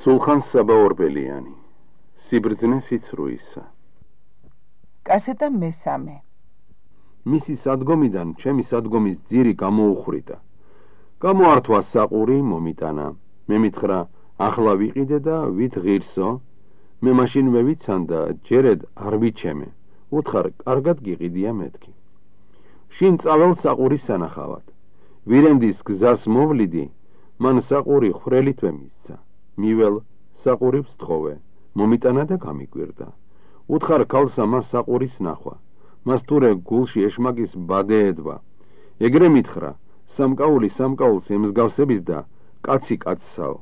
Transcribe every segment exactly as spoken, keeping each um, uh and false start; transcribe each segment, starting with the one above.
სულხან საბაორბელიანი სიბრძნე სიცრუისა. კასეტა მესამე. მისი სადგომიდან ჩემი სადგომის ძირი გამოუხრიტა. გამოართვა საყური მომიტანა. მე მითხრა ახლა ვიყიდე და ვით ღირსო. მე მაშინვე ვიცანდა ჯერედ არ ვიჩემე. უთხარ კარგად გიყიდია მეთქი. შინ წავალ საყურის სანახავად. ვირენდის გზას მოვლიდი, მან საყური ხვრელითვე მისცა. მიվել საყური ვსთხოვე, მომიტანა და გამიკვირდა. უთხარ ქალსა მას საყურის ნახვა. მას თურე გულში ეშმაკის ბადე ედვა. ეგრე მითხრა, სამკაული სამკაულს ემსგავსების და კაცი კაცსაო.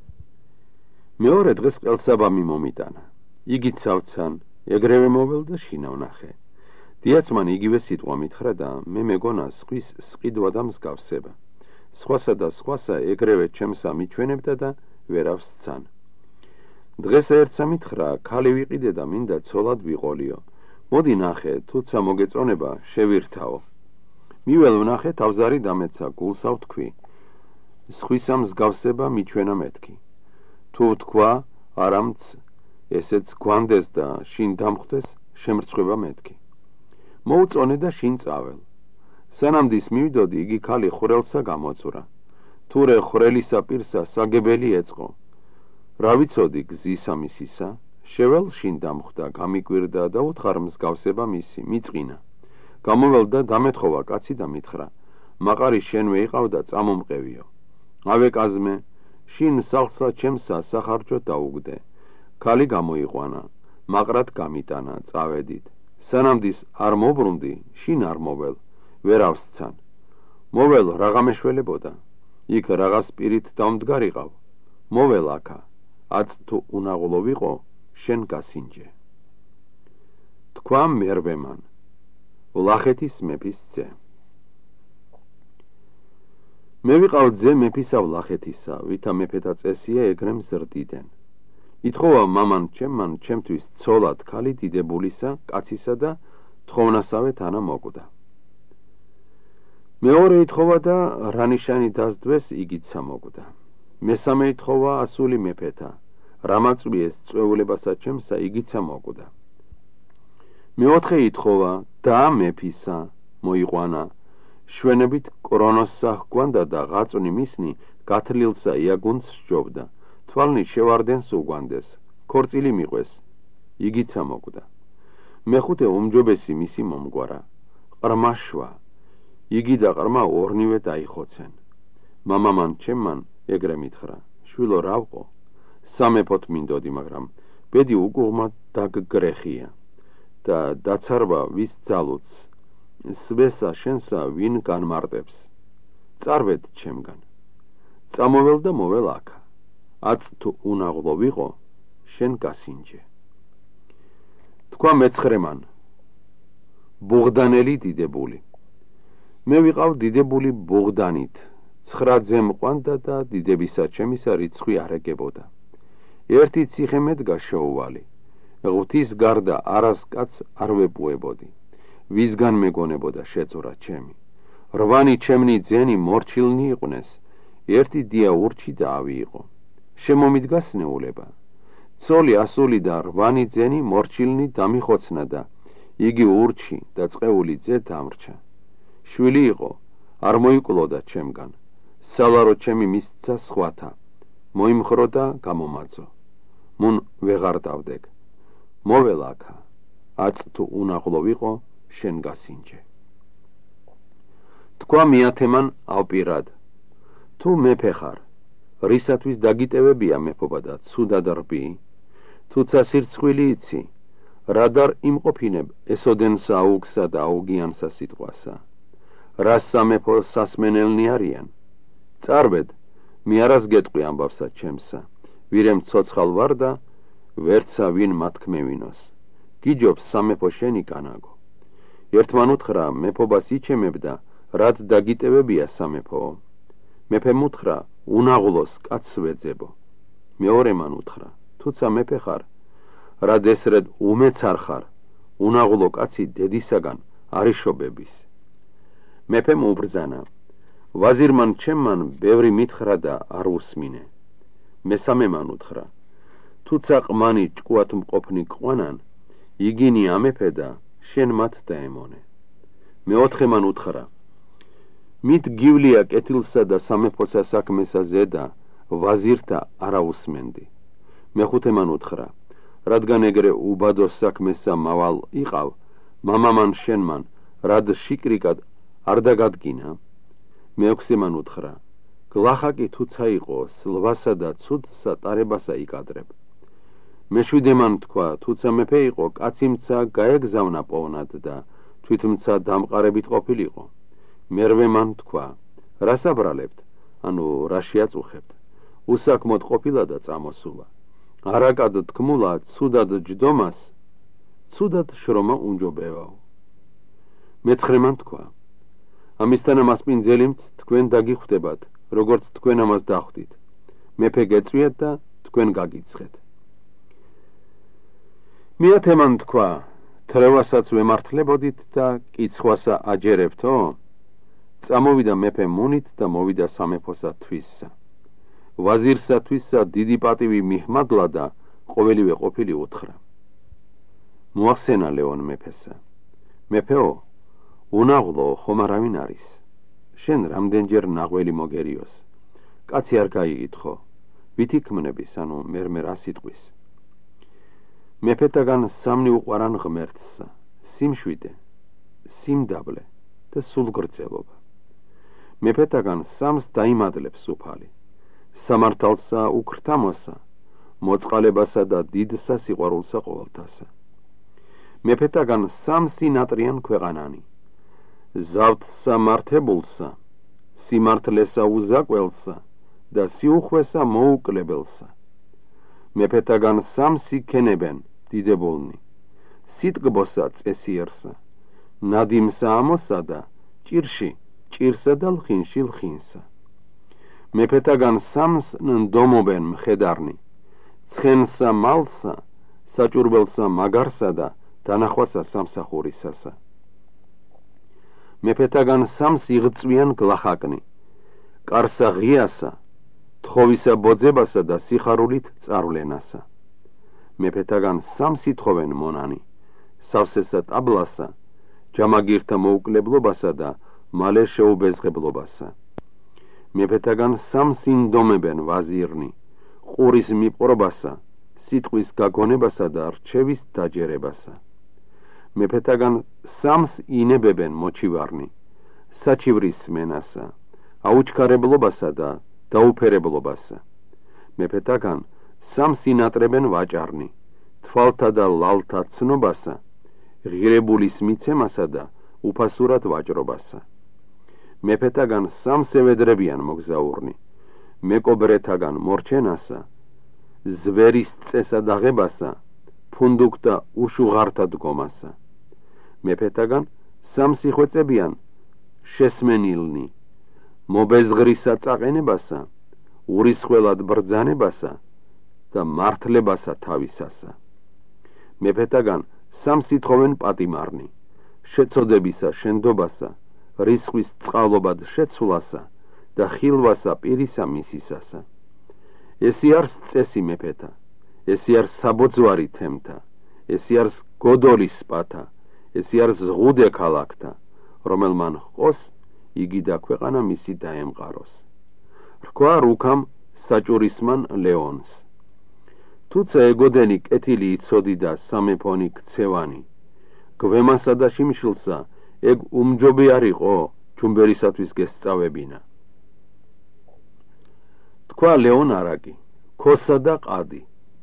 მეორე დღეს ყელსაბამი მომიტანა. იგი ცავცან, ეგრევე მოվել და შინა ვნახე. დიაც მან იგივე სიტყვა მითხრა და მე მეგონა სხვის სყიდვა და მსგავსება. სხვასა და სხვასა ეგრევე ჩემსა მიჩვენებდა და ვერავს ცან. დღეს ერთსა მითხრა, ქალი ვიყიდე და მინდა ცოლად ვიყოლიო. მოდი ნახე, თუცა მოგეწონება, შევირთაო. მიվել ვნახე, თავზარი დამეცა, გულსა ვთქვი. სხვისა მსგავსება მიჩვენა მეთქი. თუ ვთქვა, არამც ესეც გვანდეს და შინ დამხვდეს, შემრცხვება მეთქი. მოუწონე და შინ წაվել. სანამდის მივიდოდი, იგი ქალი ხვრელსა გამოწურა. თურე ხვრელისა პირსა საგებელი ეწყო. რა ვიცოდი გზისა მისისა, შეվել შინ დამხვდა, გამიკვირდა და უთხარ მსგავსება მისი, მიწყინა. გამოվել და დამეთხოვა კაცი და მითხრა, მაყარი შენვე იყავ და წამომყევიო. ავეკაზმე, შინ სახლსა ჩემსა სახარჯო დაუგდე. ქალი გამოიყვანა, მაყრად გამიტანა, წავედით. სანამდის არ მოbrunდი, შინ არ მოվել, ვერავს ცან. მოվել რაღა მეშველებოდა. იქ რაღა სპირით დავმდგარიყავ. მოվել აქა, აც თუ უნაღლო ვიყო, შენ გასინჯე. თქვა მერვემან, ვლახეთის მეფის ძე. მე ვიყავ ძე მეფისა ვლახეთისა, ვითა მეფეთა წესია ეგრე მზრდიდნენ. ითხოვა მამან ჩემმან ჩემთვის ცოლად ქალი დიდებულისა, კაცისა და თხოვნასავე თანა მოკვდა. მეორე ითხოვა და რა ნიშანი დასდვეს, იგიცა მოკვდა. მესამე ითხოვა ასული მეფეთა, რა მაწვიეს წვეულებასა ჩემსა, იგიცა მოკვდა. მეოთხე ითხოვა და მეფისა, მოიყვანა. შვენებით კრონოსსა ჰგვანდა და ღაწვნი მისნი გათლილსა იაგუნს სჯობდა. თვალნი შევარდენს უგვანდეს, ქორწილი მიყვეს, იგიცა მოკვდა. მეხუთე უმჯობესი მისი მომგვარა, ყრმა შვა. იგი და ყრმა ორნივე დაიხოცენ. მამამან ჩემმან ეგრე მითხრა, შვილო რა ვყო? სამეფოთ მინდოდი, მაგრამ ბედი უკუღმა დაგგრეხია და დაცარვა ვის ძალუც, სვესა შენსა ვინ განმარტებს. წარვედ ჩემგან. წამოվել და მოվել აქა. აც თუ უნაღლო ვიყო, შენ გასინჯე. თქვა მეცხრემან, ბუღდანელი დიდებული. მე ვიყავ დიდებული ბუღდანით, ცხრა ძე მყვანდა და დიდებისა ჩემისა რიცხვი არ ეგებოდა. ერთი ციხე მედგა შეუვალი. ღვთის გარდა არას კაც არ ვეპუებოდი. ვისგან მეგონებოდა შეწურა ჩემი. რვანი ჩემნი ძენი მორჩილნი იყვნენ, ერთი დია ურჩი და ავი იყო. შემომიდგა სნეულება. ცოლი ასული და რვანი ძენი მორჩილნი დამიხოცნა და იგი ურჩი და წყეული ძე დამრჩა. შვილი იყო, არ მოიკლოდა ჩემგან. სალარო ჩემი მისცა სხვათა. მოიმხრო და გამომაძო. მუნ ვეღარ დავდეგ. მოվել აქა, აც თუ უნაღლო ვიყო, შენ გასინჯე. თქვა მიათემან ავპირად, თუ მეფე ხარ, რისათვის დაგიტევებია მეფობა და ცუდად რბი? თუცა სირცხვილი იცი, რადარ იმყოფინებ ესოდენსა აუგსა და აუგიანსა სიტყვასა. რა სამეფო სასმენელნი არიან? წარვედ, მე არას გეტყვი ამბავსა ჩემსა, ვირემ ცოცხალ ვარ და ვერცა ვინ მათქმევინოს. გიჯობს სამეფო შენი კანაგო. ერთმან უთხრა, მეფობას იჩემებ და რად დაგიტევებია სამეფო? მეფემ უთხრა, უნაღლოს კაცს ვეძებო. მეორემან უთხრა, თუცა მეფე ხარ, რად ესრედ უმეც არ ხარ, უნაღლო კაცი დედისაგან არიშობების. მეფემ უბრძანა, ვაზირმან ჩემმან ბევრი მითხრა და არ უსმინე. მესამე მან უთხრა: თუცა ყმანი ჭკუათ მყოფნი ყვანან, იგინი ამეფე და შენ მათ დაემონე. მეოთხე მან უთხრა: მით გივლია კეთილსა და სამეფოსა საქმესა ზედა, ვაზირთა არა უსმენდი. მეხუთე მან უთხრა: რადგან ეგრე უბადოს საქმესა მავალ იყავ, მამამან შენმან რად შიკრიკად არ დაგადგინა. მეექვსე მან უთხრა: გლახაკი თუცა იყო, სლვასა და ცუდსა ტარებასა იკადრებ. მეშვიდე მან თქვა: თუცა მეფე იყო, კაციმცა გაეგზავნა პოვნად და თვითმცა დამყარებით ყოფილიყო. მერვე მან თქვა: რას აბრალებთ, ანუ რა შეაწუხებთ? უსაქმოდ ყოფილა და წამოსულა. არაკად თქმულა, ცუდად ჯდომას, ცუდად შრომა უნჯობევაო. მეცხრე მან თქვა: ამისთანა მასპინძელიმც თქვენ დაგიხვდებათ, როგორც თქვენ ამას დახვდით. მეფე გეწვიათ და თქვენ გაგიცხეთ. მეათე მან თქვა: თრევასაც ვემართლებოდით და კიცხვასა აჯერებთო? წამოვიდა მეფე მუნით და მოვიდა სამეფოსა თვისსა. ვაზირსა თვისსა დიდი პატივი მიჰმადლა და ყოველივე ყოფილი უთხრა. მოახსენა ლეონ მეფესა: მეფეო, უნაღლო ხომ არავინ არის? შენ რამდენჯერ ნაღველი მოგერიოს? კაცი არ გაიგითხო, ვით იქმნების, ანუ მერმე რა სიტყვის? მეფეთაგან სამნი უყვარან ღმერთსა, სიმშვიდე, სიმდაბლე და სულგრძელობა. მეფეთაგან სამს დაიმადლებს უფალი, სამართალსა უქრთამოსა, მოწყალებასა და დიდსა სიყვარულსა ყოველთასა. მეფეთაგან სამს ინატრიან ქვეყანანი, ზავთსა მართებულსა, სიმართლესა უზაკველსა და სიუხვესა მოუკლებელსა. მეფეთაგან სამს იქენებენ დიდებულნი, სიტკბოსა წესიერსა, ნადიმსა ამოსა და ჭირში ჭირსა და ლხინში ლხინსა. მეფეთაგან სამს ნდომობენ მხედარნი, ცხენსა მალსა, საჭურბელსა მაგარსა და დანახვასა სამსახურისასა. მეფეთაგან სამს იღწვიან გლახაკნი, კარსა ღიასა, თხოვისა ბოძებასა და სიხარულით წარვლენასა. მეფეთაგან სამს ითხოვენ მონანი, სავსესა ტაბლასა, ჯამაგირთა მოუკლებლობასა და მალე შეუბეზღებლობასა. მეფეთაგან სამს ინდომებენ ვაზირნი, ყურის მიპყრობასა, სიტყვის გაგონებასა და რჩევის დაჯერებასა. მეფეთაგან სამს ინებებენ მოჩივარნი, საჩივრის სმენასა, აუჩქარებლობასა და დაუფერებლობასა. მეფეთაგან სამს ინატრებენ ვაჭარნი, თვალთა და ლალთა ცნობასა, ღირებულის მიცემასა და უფასურად ვაჭრობასა. მეფეთაგან სამს ევედრებიან მოგზაურნი, მეკობრეთაგან მორჩენასა, ზვერის წესა დაღებასა, ფუნდუქთა უშუღართა დგომასა. მეფეთაგან სამს იხვეწებიან შესმენილნი, მობეზღრისა წაყენებასა, ურისხველად ბრძანებასა და მართლებასა თავისასა. მეფეთაგან სამს ითხოვენ პატიმარნი, შეწოდებისა შენდობასა, რისხვის წყალობად შეცვლასა და ხილვასა პირისა მისისასა. ესი არის წესი მეფეთა, ესი არის საბოძვარი თემთა, ესი არის გოდოლის სპათა, ესი არის ზღუდე ქალაქთა, რომელმან ჰყოს, იგი და ქვეყანა მისი დაემყაროს. რქვა რუქამ საჭურისმან ლეონს: თუცა ეგოდენი კეთილი იცოდი და სამეფონი ქცევანი, გვემასა და შიმშილსა ეგ უმჯობი არისო, ჯუმბერისათვის გესწავებინა. თქვა ლეონ არაკი, ქოსა და ყადი.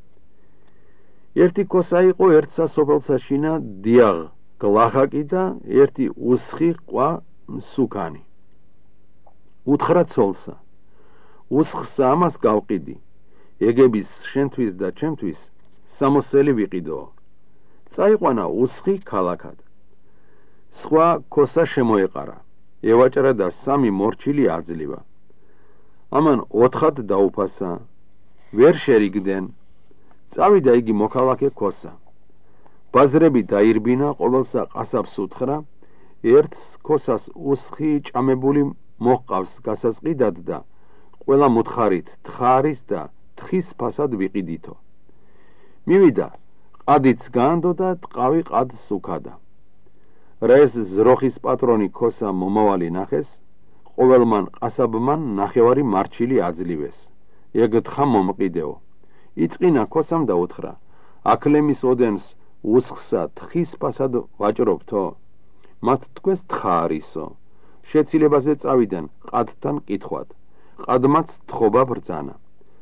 ერთი ქოსა იყო ერთსა სოფელსა შინა დიაღ გლახაკი და ერთი უსხი ყვა მსუქანი. უთხრა ცოლსა: უსხსა ამას გავყიდი, ეგების შენთვის და ჩემთვის სამოსელი ვიყიდო. წაიყვანა უსხი ქალაქად. სხვა ქოსა შემოეყარა, ევაჭრა და სამი მორჩილი აძლევა. ამან ოთხად დაუფასა, ვერ შერიგდნენ. წავიდა იგი მოქალაქე ქოსა. ბაზრები დაირბინა, ყოველსა ყასაბს უთხრა, ერთს ქოსას უსხი ჭამებული მოჰყავს გასასყიდად და ყველა მოთხარით თხარის და თხის ფასად ვიყიდითო. მივიდა, ყადიც გაანდო და ტყავი ყადს უქადა. რა ეს ზროხის პატრონი ქოსა მომავალი ნახეს, ყოველმან ყასაბმან ნახევარი მარჩილი აძლივეს. ეგთხა მომყიდეო. იწყინა ქოსამ და უთხრა, აკლემის ოდენს უსხსა თხის ფასად ვაჭრობთო? მათ თქვენს თხა არისო. შეცილებაზე წავიდან ყადთან კითხვად. ყადმაც თხოვა ბრძანა.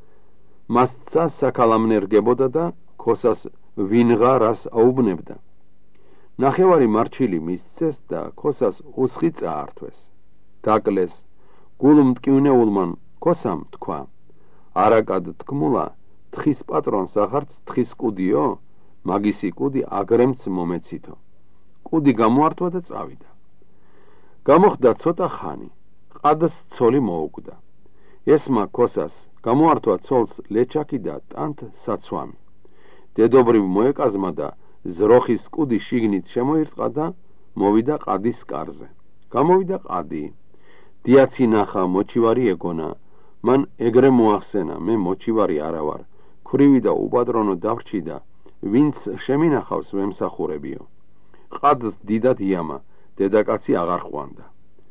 მასცა საქალამნერგებოდა და ქოსას ვინღა რას აუბნებდა. ნახევარი მარჩილი მისცეს და ქოსას უსხი წაართვეს. დაკლეს. გულმტკივნეულმან ქოსამ თქვა, არაკად თქმულა, თხის პატრონს აღარც თხის კუდიო, მაგისი კუდი აგრემც მომეცითო. კუდი გამოართვა და წავიდა. გამოხდა ცოტა ხანი, ყადს ცოლი მოუკვდა. ესმა ქოსას გამოართვა ცოლს ლეჩაკი და ტანთ საცვამი. დედობრივ მოეკაზმა და ზროხის კუდი შიგნით შემოირტყა და მოვიდა ყადის კარზე. გამოვიდა ყადი. დიაცი ნახა, მოჩივარი ეგონა. მან ეგრე მოახსენა, მე მოჩივარი არა ვარ. ქვრივი და უპატრონო დავრჩი და ვინც შემინახავს ვემსახურებიო. ყადს დიდად იამა, დედაკაცი აღარ ხვანდა.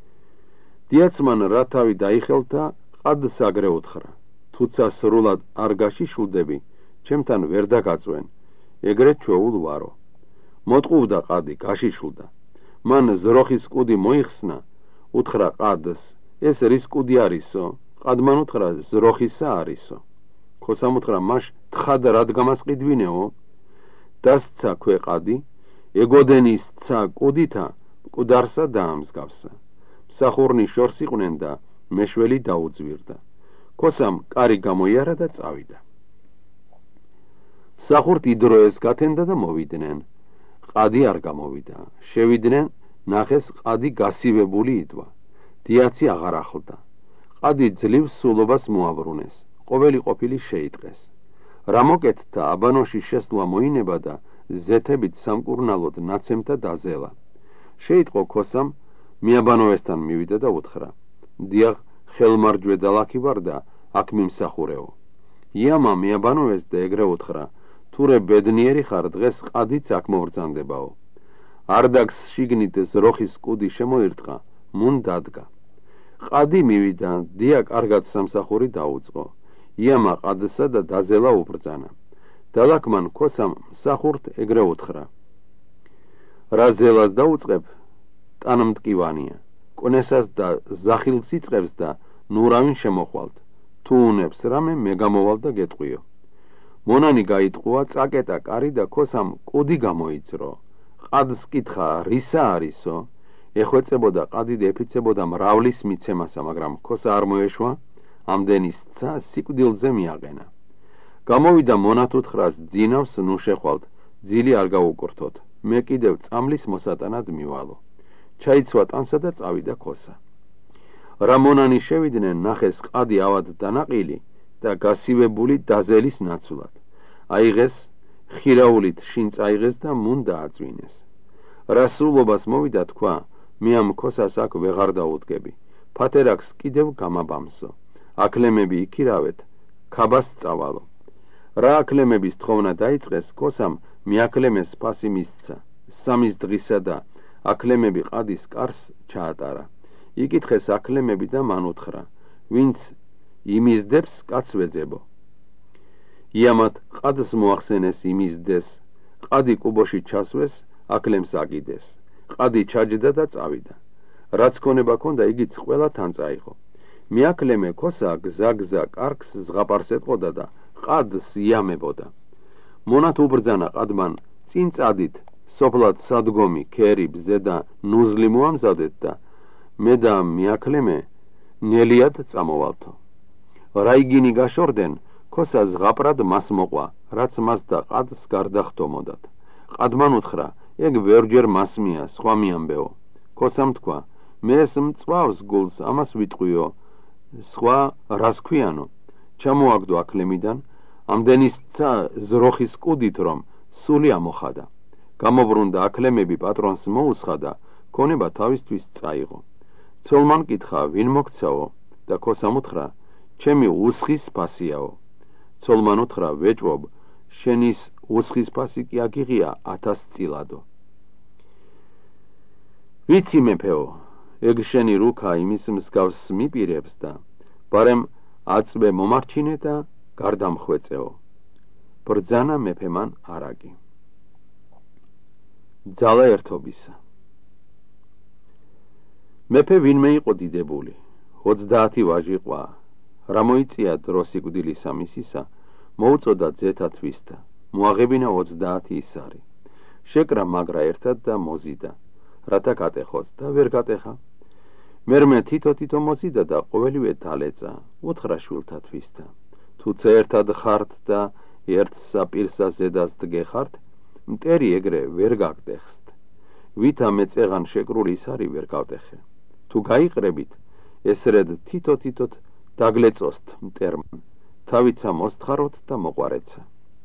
დიაცმან რა თავი დაიხელთა, ყადს აგრე უთხრა, თუცა სრულად არ გაშიშულდები, ჩემთან ვერ დაგაწვენ, ეგრე ჩვეულ ვარო. მოტყუვდა ყადი, გაშიშულდა. მან ზროხის კუდი მოიხსნა, უთხრა ყადს, ეს რის კუდი არისო? ყადმან უთხრა, ზროხისა არისო. ქოსამ უთხრა, მაშ თხად რად გამასყიდვინეო? დასცა ქვეყადი, ეგოდენის ცა კუდითა მკვდარსა დაამსგავსა. მსახურნი შორს იყვნენ და მეშველი დაუძვირდა. ქოსამ კარი გამოიარა და წავიდა. მსახურთ იდროეს გათენდა და მოვიდნენ. ყადი არ გამოვიდა. შევიდნენ, ნახეს ყადი გასივებული იდვა. დიაცი აღარ ახლდა. ყადი ძლივ სულობას მოაბრუნეს. ყოველი ყოფილი შეიტყეს. რა მოკეთდა აბანოში შესვლა მოინება და ზეთებით სამკურნალოდ ნაცემთა დაზელა. შეიტყო ქოსამ, მიაბანოვესთან მივიდა და უთხრა, დიახ, ხელმარჯვე დალაქი ვარ და აქ მიმსახურეო. იამა მიაბანოვეს და ეგრე უთხრა, თურე ბედნიერი ხარ, დღეს ყადიც აქ მოვრძანდებაო. არდაგს შიგნით ზროხის კუდი შემოირტყა, მუნ დადგა. ყადი მივიდა, დია კარგად სამსახური დაუწყო. იამა ყადსა და დაზელა უბრძანა. დალაქმან ქოსამ მსახურთ ეგრე უთხრა, რა ზელას დაუწყებ, ტანმტკივანია, კვნესას და ზახილს იწყებს და ნურავინ შემოხვალთ. თუ უნებს რამე მე გამოვალ და გეტყვიო. მონანი გაიტყუა, წაკეტა კარი და ქოსამ კუდი გამოიწრო. ყადს კითხა, რისა არისო? ეხვეწებოდა ყადი და ეფიცებოდა მრავლის მიცემასა, მაგრამ ქოსა არ მოეშვა, ამდენის ცა სიკვდილზე მიაყენა. გამოვიდა მონათ უთხრას, ძინავს ნუ შეხვალთ, ძილი არ გაუკურთოთ, მე კიდევ წამლის მოსატანად მივალო. ჩაიცვა ტანსა და წავიდა ქოსა. რა მონანი შევიდნენ, ნახეს ყადი ავად დანაყილი და გასივებული დაზელის ნაცვლად. აიღეს, ხირაულით შინ წაიღეს და მუნ დააწვინეს. რა სრულობას მოვიდა თქვა, მე ამ ქოსას აქ ვეღარ დაუდგები, ფათერაკს კიდევ გამაბამსო. აკლემები იქირავეთ, ქაბას წავალო. რა აკლემების თხოვნა დაიწყეს, ქოსამ მიაკლემეს ფასი მისცა. სამის დღისა და აკლემები ყადის კარს ჩაატარა. იკითხეს აკლემები და მან უთხრა, ვინც იმიზდებს, კაც ვეძებო. იამათ ყადს მოახსენეს იმიზდეს, ყადი კუბოში ჩასვეს, აკლემს აგიდეს. ყადი ჩაჯდა და წავიდა. რაც ქონება ქონდა, იგიც ყველა თან წაიღო. მიაკლემე ქოსა გზა-გზა კარგს ზღაპარს ეტყოდა და ყადს იამებოდა. მონათ უბრძანა ყადმან, წინ წადით, სოფლად სადგომი, ქერი, ბზე და ნუზლი მოამზადეთ და მე და მიაკლემე ნელიად წამოვალთო. რა იგინი გაშორდენ, ქოსა ზღაპრად მას მოყვა, რაც მას და ყადს გარდახტომოდათ. ყადმან უთხრა, ეგ ვერჯერ მასმია, სხვა მიამბეო. ქოსამ თქვა, მე ეს მწვავს გულს, ამას ვიტყვიო, სხვა რას ქვიანო. ჩამოაგდო აკლემიდან, ამდენის ცა ზროხის კუდით, რომ სული ამოხადა. გამობრუნდა აკლემები პატრონს მოუსხა და ქონება თავისთვის წაიღო. ცოლმან კითხა, ვინ მოგცაო? და ქოსამ უთხრა, ჩემი უსხის ფასიაო. ცოლმან უთხრა, ვეჭვობ, შენის უსხის ფასი კი აგიღია ათას წილადო. ვიცი მეფეო, ეგ შენი რუქა იმის მსგავს მიპირებს და ბარემ აწვე მომარჩინე და გარდამხვეწეო. ბრძანა მეფემან არაგი. ძალა ერთობისა. მეფე ვინმე იყო დიდებული, ოცდაათი ვაჟი ყვა, რა მოიწია დრო სიკვდილისა მისისა, მოუწოდა ძეთა თვისთა, მოაღებინა ოცდაათი ისარი, შეკრა მაგრა ერთად და მოზიდა, რათა გატეხოს და ვერ გატეხა. მერმე თითო-თითო მოზიდა და ყოველივე დალეწა, უთხრა შვილთა თვისთა, თუცა ერთად ხართ და ერთსა პირსა ზედას დგეხართ, მტერი ეგრე ვერ გაგტეხსთ, ვითა მეწეღან შეკრული ისარი ვერ გავტეხე. თუ გაიყრებით, ესრედ თითო-თითოთ დაგლეწოსთ მტერმან, თავიცა მოსთხაროთ და მოყვარეცა.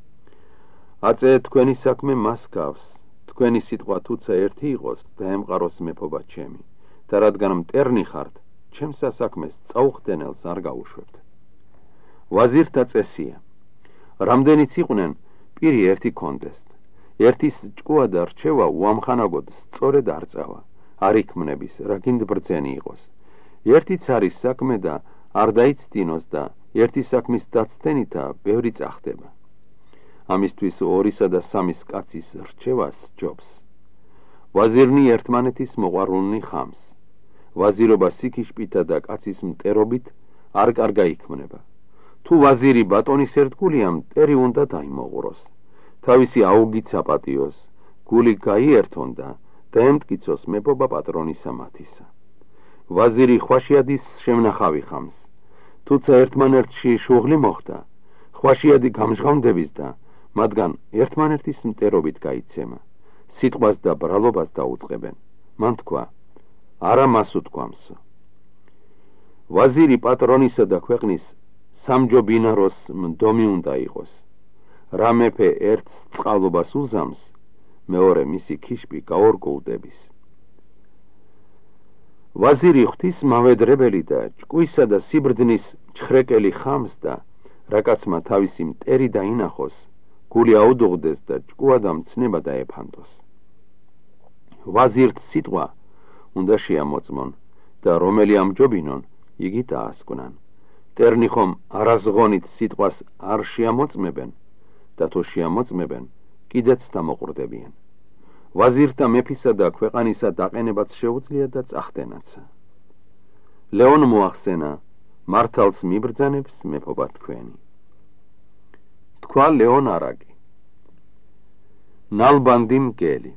აწე თქვენი საქმე მას გავს, თქვენი სიტყვა თუცა ერთი იყოს და ემყაროს მეფობა ჩემი, და რადგან მტერნი ხართ, ჩემსა საქმეს წაუხდენელს არ გაუშვებთ. ვაზირთა წესია, რამდენიც იყვნენ, პირი ერთი კონდესთ, ერთის ჭკუა და რჩევა უამხანაგოდ სწორედ არ წავა, არ იქმნების, რა გინდ ბრძენი იყოს. ერთიც არის საქმე და არ დაიცდინოს და ერთი საქმის დაცდენითა ბევრი წახდება. ამისთვის ორისა და სამის კაცის რჩევას ჯობს. ვაზირნი ერთმანეთის მოყვარულნი ხამს. ვაზირობა სიქიშპითა და კაცის მტერობით არ კარგა იქმნება. თუ ვაზირი ბატონის ერთგულია, მტერი უნდა დაიმოღროს. თავისი აუგით საპატიოს, გული გაიერთონ და დაემტკიცოს მეფობა პატრონისა მათისა. ვაზირი ხვაშიადის შემნახავი ხამს. თუცა ერთმანერთში შუღლი მოხდა, ხვაშიადი გამჟღავნდების და მათგან ერთმანერთის მტერობით გაიცემა, სიტყვას და ბრალობას დაუწყებენ. მან თქვა, არა მას უთქვამსო. ვაზირი პატრონისა და ქვეყნის სამჯობინაროს მდომი უნდა იყოს. რა მეფე ერთს წყალობას უზამს, მეორე მისი ქიშპი გაორგულდების. ვაზირი ღვთის მავედრებელი და ჭკუისა და სიბრძნის ჩხრეკელი ხამს და რაკაცმა თავისი მტერი დაინახოს, გული აუდუღდეს და ჭკუა და მცნება დაეფანტოს. ვაზირთ სიტყვა უნდა შეამოწმონ და რომელი ამჯობინონ, იგი დაასკვნან. მტერნი ხომ არაზღონით სიტყვას არ შეამოწმებენ და თუ შეამოწმებენ, კიდეც დამოყრდებიან. ვაზირთა მეფისა და ქვეყანისა დაყენებაც შეუძლია და წახდენაცა. ლეონ მოახსენა, მართალს მიბრძანებს მეფობა თქვენი. თქვა ლეონ არაგი. ნალბანდი მგელი.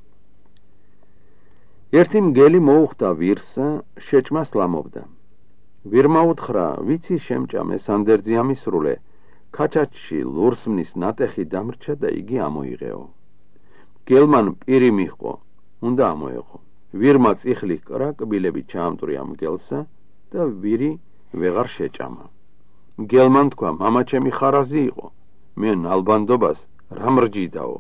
ერთი მგელი მოუხდა ვირსა, შეჭმას ლამობდა. ვირმა უთხრა, ვიცი შემჭამ ეს ანდერძი ამისრულე, ქაჩაჩში ლურსმნის ნატეხი დამრჩა და იგი ამოიღეო. მგელმან პირი მიჰყო, უნდა ამოეღო. ვირმა წიხლი კრა, კბილები ჩაამტვრია მგელსა და ვირი ვეღარ შეჭამა. მგელმან თქვა, მამა ჩემი ხარაზი იყო, მე ნალბანდობას რა მრჯიდაო.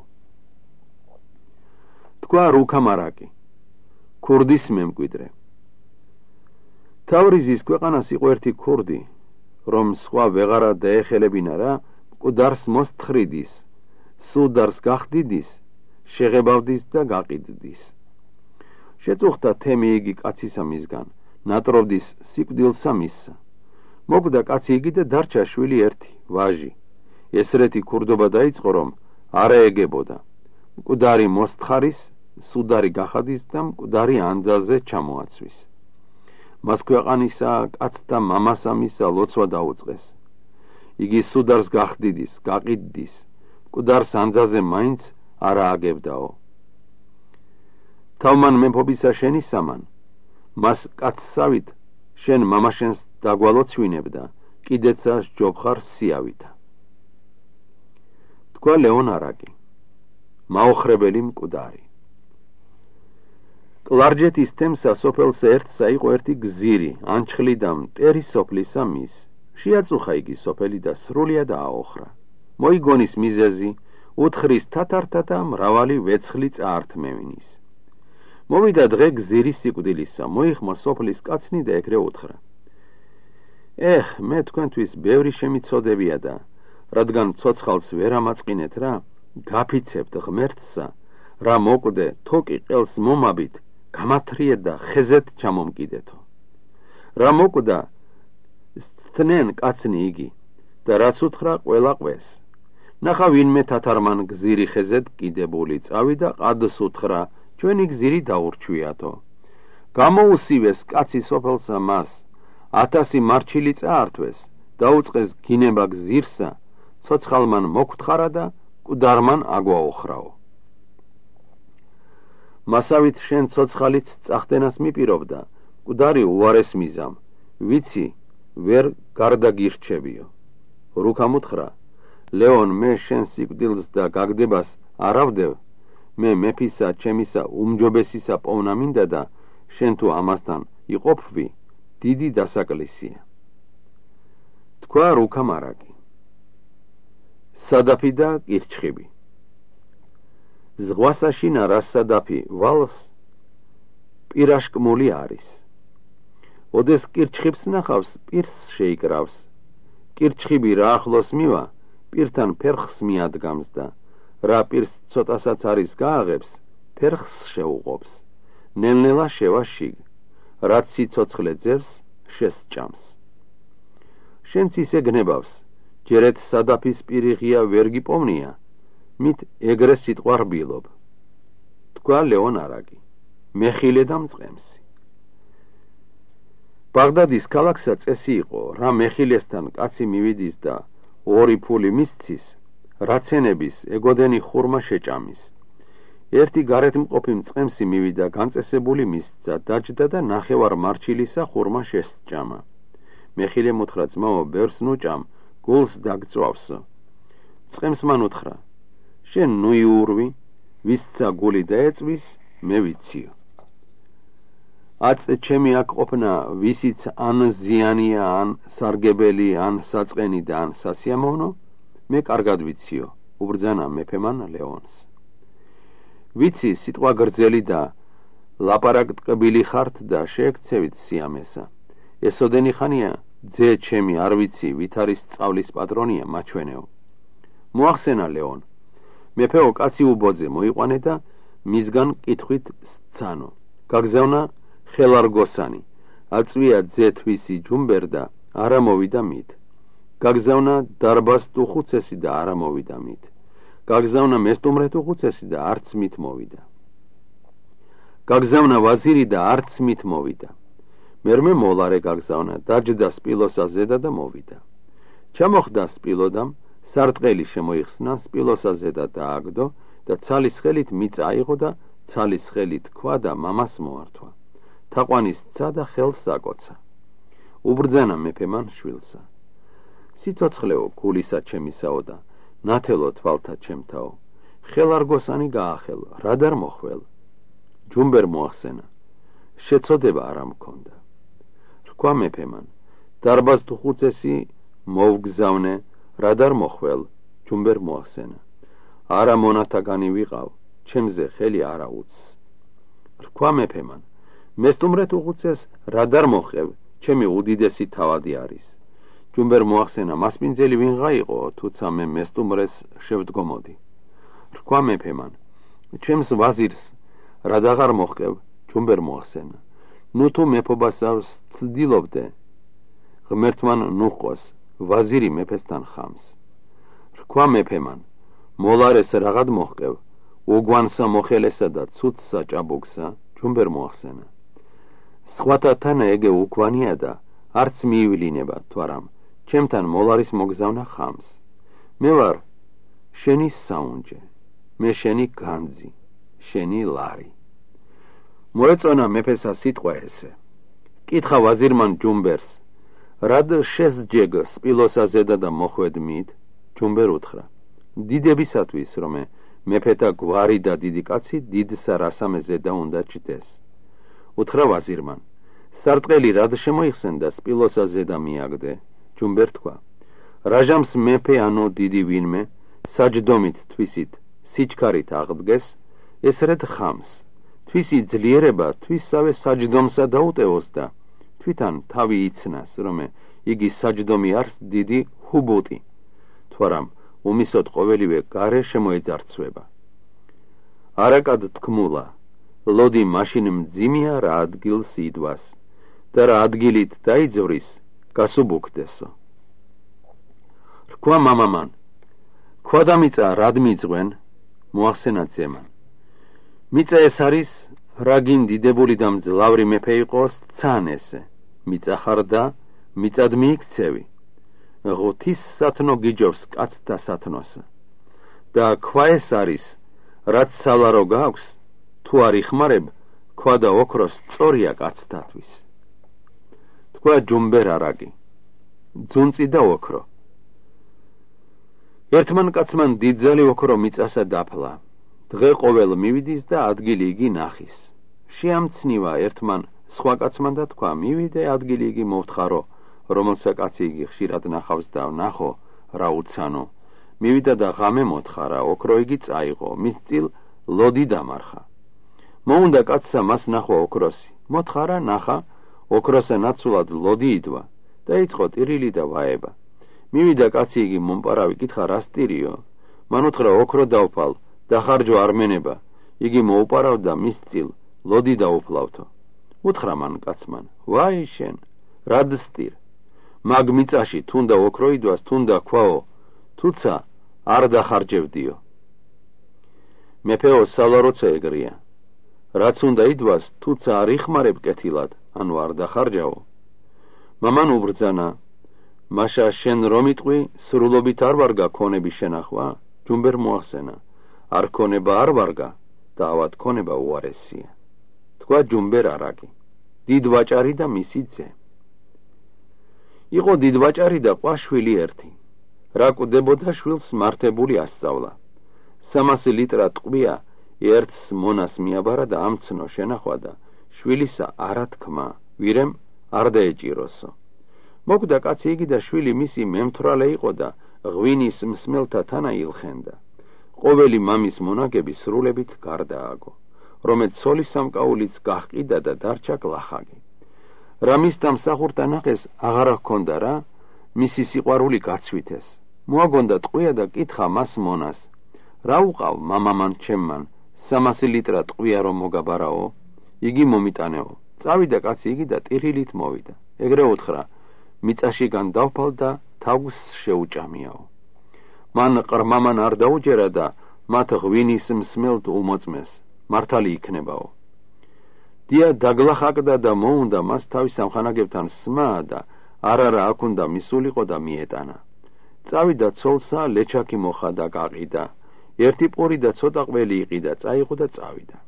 თქვა რუქა მარაკი, ქურდის მემკვიდრე. თავრიზის ქვეყანას იყო ერთი ქურდი, რომ სხვა ვეღარა დაეხელებინა რა, მკვდარს მოსთხრიდის, სუდარს გახდიდის, შეღებავდის და გაყიდდის. შეწუხდა თემი იგი კაცისა მისგან, ნატროვდის სიკვდილსა მისსა. მოკვდა კაცი იგი და დარჩა შვილი ერთი, ვაჟი. ესრეთი ქურდობა დაიწყო, რომ არა ეგებოდა. მკვდარი მოსთხარის, სუდარი გახადის და მკვდარი ანძაზე ჩამოაცვის. მას ქვეყანისა კაცთა მამასამისა ლოცვა დაუწყეს. იგი სუდარს გახდიდის, გაყიდდის, მკვდარს ანძაზე მაინც არა აგებდაო. თავმან მეფობისა შენისამან, მას კაცსავით შენ მამაშენს დაგვალოცვინებდა, კიდეცა სჯობხარ სიავითა. თქვა ლეონ არაკი, მაოხრებელი მკვდარი. კლარჯეთის თემსა სოფელსა ერთსა იყო ერთი გზირი, ანჩხლი და მტერი სოფლისა მის. შეაწუხა იგი სოფელი და სრულიად აოხრა. მოიგონის მიზეზი, უთხრის თათართა და მრავალი ვეცხლი წაართმევინის. მოვიდა დღე გზირის სიკვდილისა, მოიხმო სოფლის კაცნი და ეგრე უთხრა. ეხ, მე თქვენთვის ბევრი შემიცოდებია და რადგან ცოცხალს ვერ ამაწყინეთ რა, გაფიცებთ ღმერთსა, რა მოკვდე თოკი ყელს მომაბით, გამათრიეთ და ხეზეთ ჩამომკიდეთო. რა მოკვდა სთნენ კაცნი იგი და რაც უთხრა ყველა ყვეს. ნახა ვინმე თათარმან გზირი ხეზეთ კიდებული წავი და ყადს უთხრა ჩვენი გზირი დაურჩვიათო. გამოუსივეს კაცი სოფელსა მას, ათასი მარჩილი წაართვეს, დაუწყეს გინება გზირსა, ცოცხალმან მოგთხარა და კუდარმან აგვაოხრაო. მასავით შენ ცოცხალიც წახდენას მიპირობდა, კუდარი უარეს მიზამ, ვიცი ვერ გარდა გირჩებიო. რუქამ უთხრა, ლეონ მე შენ სიკვდილს და გაგდებას არავდევ, მე მეფისა ჩემისა უმჯობესისა პოვნა მინდა და შენ თუ ამასთან იყოფვი, დიდი დასაკლისია. თქვა რუქამ არაკი. სადაფი და კირჩხიბი. ზღვასაშინა რა სადაფი ვალს პირაშკმული არის. ოდეს კირჩხიბს ნახავს, პირს შეიკრავს. კირჩხიბი რა ახლოს მივა, პირთან ფერხს მიადგამს და რა პირს ცოტასაც არის გააღებს, ფერხს შეუყობს. ნელ-ნელა შევა შიგ, რაც სიცოცხლე ძევს, შესჭამს. შენც ისე გნებავს, ჯერეთ სადაფის პირი ღია ვერ გიპოვნია, მით ეგრე სიტყვა რბილობ. თქვა ლეონ არაკი, მეხილე და მწყემსი. ბაღდადის ქალაქსა წესი იყო, რა მეხილესთან კაცი მივიდის და ორი ფული მისცის, რაცენების ეგოდენი ხურმა შეჭამის. ერთი გარეთ მყოფი მწყემსი მივიდა განწესებული მისცა, დაჯდა და ნახევარ მარჩილისა ხურმა შესჭამა. მეხილე უთხრა, ძმაო, ბევრს ნუჭამ, გულს დაგწვავსო. მწყემსმან უთხრა, შენ ნუ იურვი, ვისცა გული დაეწვის, მე ვიციო. აწ ჩემი აქ ყოფნა ვისიც ან ზიანია, ან სარგებელი, ან საწყენი და ან სასიამოვნო, მე კარგად ვიციო, უბრძანა მეფემან ლეონს. ვიცი სიტყვა გრძელი და ლაპარაკ ტკბილი ხართ და შეექცევით სიამესა. ესოდენი ხანია ძე ჩემი არ ვიცი ვით არის სწავლის პატრონია მაჩვენეო. მოახსენა ლეონ, მეფეო კაცი უბოძე მოიყვანე და მისგან კითხვით სცანო. გაგზავნა ხელარგოსანი, აწვია ძე თვისი ჯუმბერ და არა მოვიდა მით. გაგზავნა დარბას ტუხუცესი და არა მოვიდა მით. გაგზავნა მესტუმრე ტუხუცესი და არც მით მოვიდა. გაგზავნა ვაზირი და არც მით მოვიდა. მერმე მოლარე გაგზავნა, დაჯდა სპილოსა ზედა და მოვიდა. ჩამოხდა სპილოდამ, სარტყელი შემოიხსნა, სპილოსა ზედა დააგდო და ცალის ხელით მიწა აიღო და ცალის ხელით ქვა და მამას მოართვა. თაყვანის ცა და ხელს აკოცა. უბრძანა მეფემან შვილსა, სიცოცხლეო გულისა ჩემისაო და ნათელო თვალთა ჩემთაო, ხელარგოსანი გაახელ, რადარ მოხვალ. ჯუმბერ მოახსენა, შეწოდება არ მქონდა. რქვა მეფემან, დარბაზ ტუხუცესი მოვგზავნე, რადარ მოხვალ. ჯუმბერ მოახსენა, არა მონათაგანი ვიყავ, ჩემზე ხელი არა უცს. რქვა მეფემან, მესტუმრე ტუხუცეს რადარ მოხევ, ჩემი უდიდესი თავადი არის. ჯუმბერ მოახსენა, მასპინძელი ვინღა იყო, თუცა მე მესტუმრეს შევდგომოდი. რქვა მეფემან, ჩემს ვაზირს რადაღარ მოხევ. ჯუმბერ მოახსენა, ნუ თუ მეფობასავს ცდილობდე, ღმერთმან ნუყოს, ვაზირი მეფესთან ხამს. რქვა მეფემან, მოლარეს რაღაც მოხევ, უგვანსა მოხელესა და ცუდსა ჭაბუკსა. ჯუმბერ მოახსენა, სხვათა თან ეგე უგვანია და არც მიივლინება, თვარამ ჩემთან მოლარის მოგზავნა ხამს. მე ვარ შენი საუნჯე, მე შენი განძი, შენი ლარი. მოეწონა მეფესა სიტყვა ესე. კითხა ვაზირმან ჯუმბერს, რად შესჯეგ სპილოსა ზედა და მოხვედ მით? ჯუმბერ უთხრა, დიდებისათვის რომ მეფეთა გვარი და დიდი კაცი დიდსა რასამე ზედა უნდა ჭდეს. უთხრა ვაზირმან, სარტყელი რად შემოიხსენ და სპილოსა ზედა მიაგდე? ჯუმბერ თქვა, რაჟამს მეფე ანუ დიდი ვინმე საჯდომით თვისით სიჩქარით აღდგეს, ესრედ ხამს. თვისი ძლიერება თვისსავე საჯდომსა დაუტევოს და თვითან თავი იცნას, რომ იგი საჯდომი არს დიდი ჰუბუტი. თვარამ უმისოდ ყოველივე გარე შემოეძარცვება. არაკად თქმულა, ლოდი მაშინ მძიმეა რა ადგილს იდვას და რა ადგილით დაიძვრის გასუბუქდესო. რქვა მამამან, ქვა და მიწა რად მიძღვენ? მოახსენა ძემან. მიწა ეს არის, რა გინდიდებული და მძლავრი მეფე იყოს ცან ესე, მიწა ხარ და მიწად მიიქცევი. ღვთის სათნო გიჯობს კაცთა სათნოსა. და ქვა ეს არის, რაც სალარო გაქვს, თუ არ იხმარებ, ქვა და ოქრო სწორია კაცთათვის. თქვა ჯუმბერ არაკი, ძუნწი და ოქრო. ერთმან კაცმან დიდძალი ოქრო მიწასა დაფლა. დღე ყოველ მივიდის და ადგილი იგი ნახის. შეამცნივა ერთმან სხვა კაცმან და თქვა, მივიდე ადგილი იგი მოვთხარო, რომელსა კაცი იგი ხშირად ნახავს და ნახო რა უცანო. მივიდა და ღამე მოთხარა, ოქრო იგი წაიღო, მის წილ ლოდი დამარხა. მოუნდა კაცსა მას ნახვა ოქროსი, მოთხარა, ნახა, ოქროსა ნაცვლად ლოდი იდვა და იწყო ტირილი და ვაება. მივიდა კაცი იგი მომპარავი, კითხა, რა სტირიო? მან უთხრა, ოქრო დავფალ, დახარჯვა არ მენება. იგი მოუპარავდა მის წილ ლოდი დაუფლავთო. უთხრა მან კაცმან, ვაი შენ, რად სტირ? მაგ მიწაში თუნდა ოქრო იდვას, თუნდა ქვაო, თუცა არ დახარჯევდიო. მეფეო სალაროცა ეგრია, რაც უნდა იდვას, თუცა არ იხმარებ კეთილად, ანუ არ დახარჯაო. მამან უბრძანა, მაშა შენ რომ იტყვი, სრულობით არ ვარგა ქონების შენახვა? ჯუმბერ მოახსენა, არ ქონება არ ვარგა და ავად ქონება უარესია. თქვა ჯუმბერ არაკი, დიდ ვაჭარი და მისი ძე. იყო დიდ ვაჭარი და ყვა შვილი ერთი. რა კვდებოდა შვილს მართებული ასწავლა. სამასი ლიტრა ტყვია ერთს მონას მიაბარა და ამცნო შენახვა და შვილისა არა თქმა, ვირემ არ დაეჭიროსო. მოკვდა კაცი იგი და შვილი მისი მემთვრალე იყო და ღვინის მსმელთა თანა ილხენდა. ყოველი მამის მონაგები სრულებით გარდააგო, რომეთ ცოლი სამკაულიც გაჰყიდა და დარჩა გლახაკი. რა მის დამსახურთა ნახეს აღარა ჰქონდა რა, მისი სიყვარული გაცვითეს. მოაგონდა ტყვია და კითხა მას მონას, რა უყავ მამამან ჩემმან, სამასი ლიტრა ტყვია რომ მოგაბარაო? იგი მომიტანეო. წავიდა კაცი იგი და ტირილით მოვიდა. ეგრე უთხრა, მიწაშიგან დავფალ და თავს შეუჭამიაო. მან ყრმამან არ დაუჯერა და მათ ღვინის მსმელთ უმოწმეს, მართალი იქნებაო. დია დაგლახაკდა და მოუნდა მას თავის სამხანაგებთან სმა და არარა აქ უნდა მისულიყო და მიეტანა. წავიდა ცოლსა, ლეჩაკი მოხა და გაყიდა. ერთი პური და ცოტა ყველი იყიდა, წაიღო და წავიდა.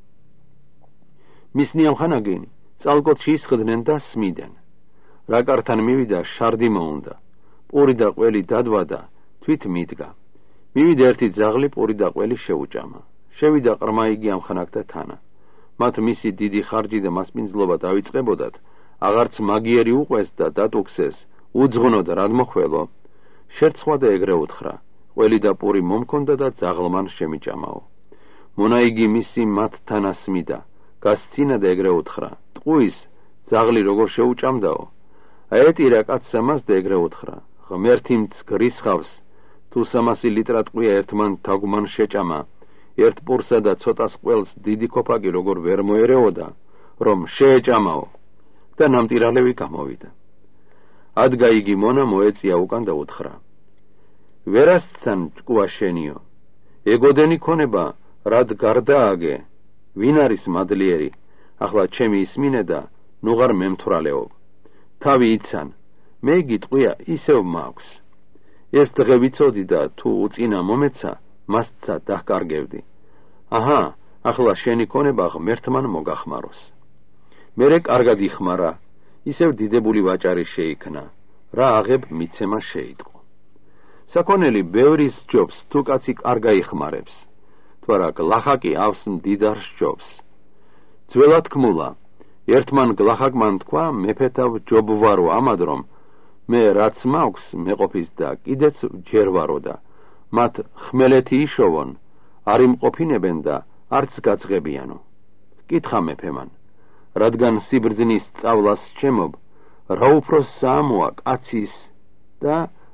მისნი ამხანაგენი წალკოტში ისხდნენ და სმიდან. რა კართან მივიდა, შარდი მოუნდა. პური და ყველი დადვა და თვით მიდგა. მივიდა ერთი ძაღლი, პური და ყველი შეუჭამა. შევიდა ყრმა იგი ამხანაგთა თანა. მათ მისი დიდი ხარჯი და მასპინძლობა დავიწყებოდათ, აღარც მაგიერი უყვეს და დატუქსეს, უძღნო და რად მოხველო. შერცხვა და ეგრე უთხრა, ყველი და პური მომქონდა და ძაღლმან შემიჭამაო. მონა იგი მისი მათ თანა სმიდა, გასცინა და ეგრე უთხრა, ტყუის ძაღლი როგორ შეუჭამდაო. აეტირა კაცსა მას და ეგრე უთხრა, ღმერთი მცგრისხავს, თუ სამასი ლიტრა ტყვია ერთმან თაგვმან შეჭამა, ერთ პურსა და ცოტას ყველს დიდი ქოფაკი როგორ ვერ მოერეოდა, რომ შეეჭამაო და ნამტირალევი გამოვიდა. ადგა იგი მონა მოეწია უკან და უთხრა, ვერასთან ჭკუა შენიო, ეგოდენი ქონება რად გარდააგე, ვინ არის მადლიერი, ახლა ჩემი ისმინე და ნუღარ მემთვრალეო. თავი იცან, მე იგი ტყვია ისევ მაქვს. ეს დღე ვიცოდი და თუ უწინა მომეცა, მასცა დახკარგევდი. აჰა, ახლა შენი ქონება ღმერთმან მოგახმაროს. მერე კარგად იხმარა, ისევ დიდებული ვაჭარი შეიქმნა, რა აღებ მიცემა შეიტყო. საქონელი ბევრის ჯობს, თუ კაცი კარგა იხმარებს, თვარა გლახაკიავს მდიდარს ჯობს. ძველად თქმულა, ერთმან გლახაკმან თქვა, მეფეთავ ჯობ ვარო ამად რომ მე რაც მაქვს მეყოფის და კიდეც ჯერ ვარო და მათ ხმელეთი იშოვონ, არ იმყოფინებენ და არც გაძღებიანო. კითხა მეფემან, რადგან სიბრძნის სწავლას ჩემობ, რა უფრო საამოა კაცის და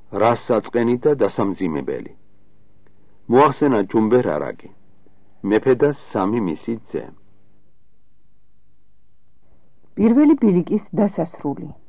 რას საწყენი და დასამძიმებელი. მოახსენა ჯუმბერ არაკი, მეფე და სამი მისი ძე. პირველი ბილიკის დასასრული.